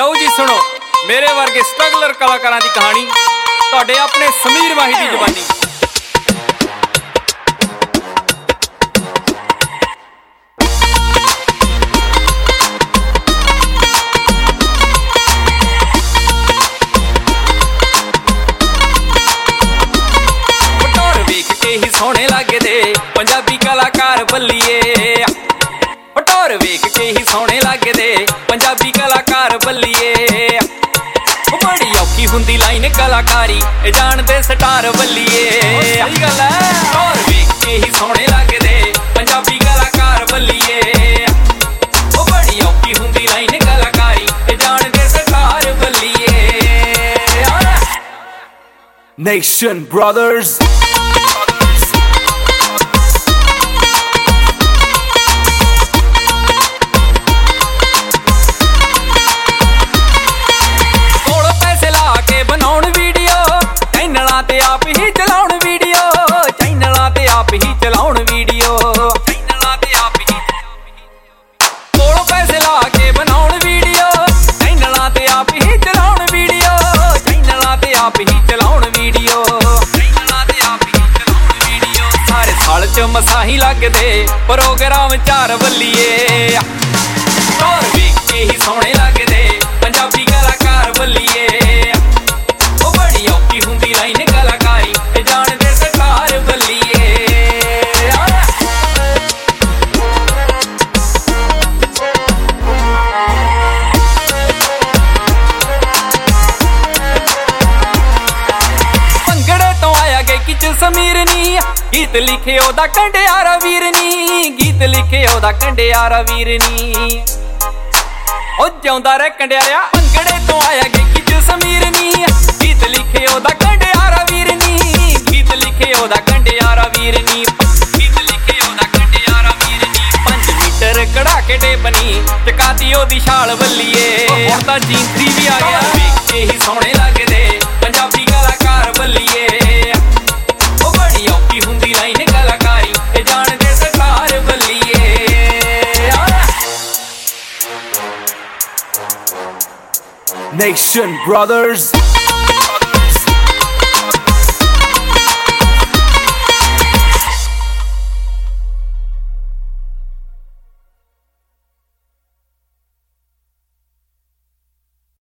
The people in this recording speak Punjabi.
ਲਓ ਜੀ ਸੁਣੋ ਮੇਰੇ ਵਰਗੇ ਸਟਰਗਲਰ ਕਲਾਕਾਰਾਂ ਦੀ ਕਹਾਣੀ ਤੁਹਾਡੇ ਆਪਣੇ ਸਮੀਰ ਮਾਹੀ ਦੀ ਜ਼ੁਬਾਨੀ। ਬਟੋਰ ਵੇਖ ਕੇ ਹੀ ਸੋਹਣੇ ਲੱਗਦੇ ਪੰਜਾਬੀ ਕਲਾਕਾਰ ਬੱਲੀਏ, ਬਟੋਰ ਵੇਖ ਕੇ ਹੀ ਸੋਹਣੇ ਲੱਗਦੇ ਪੰਜਾਬੀ ਕਲਾਕਾਰ ਬੱਲੀਏ। ਬੜੀ ਔਖੀ ਹੁੰਦੀ ਲਾਈਨ ਕਲਾਕਾਰੀ ਇਹ ਜਾਣਦੇ ਸਟਾਰ ਬੱਲੀਏ। ਸਹੀ ਗੱਲ ਹੈ, ਬਟੋਰ ਵੇਖ ਕੇ ਹੀ ਸੋਹਣੇ ਲੱਗਦੇ ਪੰਜਾਬੀ ਕਲਾਕਾਰ ਬੱਲੀਏ। ਉਹ ਬੜੀ ਔਖੀ ਹੁੰਦੀ ਲਾਈਨ ਕਲਾਕਾਰੀ ਇਹ ਜਾਣਦੇ ਸਟਾਰ ਬੱਲੀਏ। Nation Brothers। ਆਪ ਹੀ ਚਲਾਉਣ ਵੀਡੀਓ, ਚੈਨਲਾਂ ਤੇ ਆਪ ਹੀ ਚਲਾਉਣ ਵੀਡੀਓ, ਚੈਨਲਾਂ ਤੇ ਆਪ ਹੀ ਕੋਲੋਂ ਪੈਸੇ ਲਾ ਕੇ ਬਣਾਉਣ ਵੀਡੀਓ, ਚੈਨਲਾਂ ਤੇ ਆਪ ਹੀ ਚਲਾਉਣ ਵੀਡੀਓ, ਚੈਨਲਾਂ ਤੇ ਆਪ ਹੀ ਚਲਾਉਣ ਵੀਡੀਓ, ਚੈਨਲਾਂ ਤੇ ਆਪ ਹੀ ਚਲਾਉਣ ਵੀਡੀਓ। ਸਾਰੇ ਸਾਲ ਚ ਮਸਾਂ ਹੀ ਲੱਗਦੇ ਪ੍ਰੋਗਰਾਮ ਚਾਰ ਬੱਲੀਏ। ਟੋਰ ਵੇਖ ਕੇ ਹੀ ਸੋਹਣੇ ਲੱਗਦੇ ਪੰਜਾਬੀ ਕਲਾਕਾਰ ਬੱਲੀਏ। ਉਹ ਬੜੀ ਔਖੀ ਹੁੰਦੀ ਲਾਈਨ ਕਲਾਕਾਰੀ ਇਹ ਜਾਣਦੇ ਸਟਾਰ ਬੱਲੀਏ। ਭੰਗੜੇ ਤੋਂ ਆਇਆ ਗਾਇਕੀ ਚ ਸਮੀਰ ਨੀ, ਗੀਤ ਲਿਖੇ ਉਹਦਾ ਕੰਡਿਆਰਾ ਵੀਰ ਨੀ, ਗੀਤ ਲਿਖੇ ਉਹਦਾ ਕੰਡਿਆਰਾ ਵੀਰ ਨੀ। ਉਹ ਜਿਉਂਦਾ ਰਹਿ ਕੰਡਿਆਰਿਆ। ਭੰਗੜੇ ਤੋਂ ਆਇਆ ਗਾਇਕੀ ਚ ਸਮੀਰ ਨੀ, ਗੀਤ ਲਿਖੇ ਉਹਦਾ ਕੰਡਿਆਰਾ ਵੀਰ ਨੀ, ਗੀਤ ਲਿਖੇ ਉਹਦਾ ਕੰਡਿਆਰਾ ਵੀਰ ਨੀ, ਗੀਤ ਲਿਖੇ ਉਹਦਾ ਕੰਡਿਆਰਾ ਵੀਰ ਨੀ। 5 ਮੀਟਰ ਕੜਾ ਕੇ ਡੇਬਨੀ ਚਕਾਤੀ ਉਹਦੀ ਛਾਲ ਬੱਲੀਏ। ਹੁਣ ਤਾਂ ਜੀਂਤਰੀ ਵੀ ਆ ਗਿਆ ਵੇਖ ਕੇ ਹੀ ਸੋਹਣੇ ਲੱਗਦੇ ਪੰਜਾਬੀ ਕਲਾਕਾਰ ਬੱਲੀਏ। ਉਹ ਬੜੀ ਔਖੀ ਹੁੰਦੀ ਲਾਈਨ ਕਲਾਕਾਰੀ ਇਹ ਜਾਣਦੇ ਸਟਾਰ ਬੱਲੀਏ। Nation Brothers।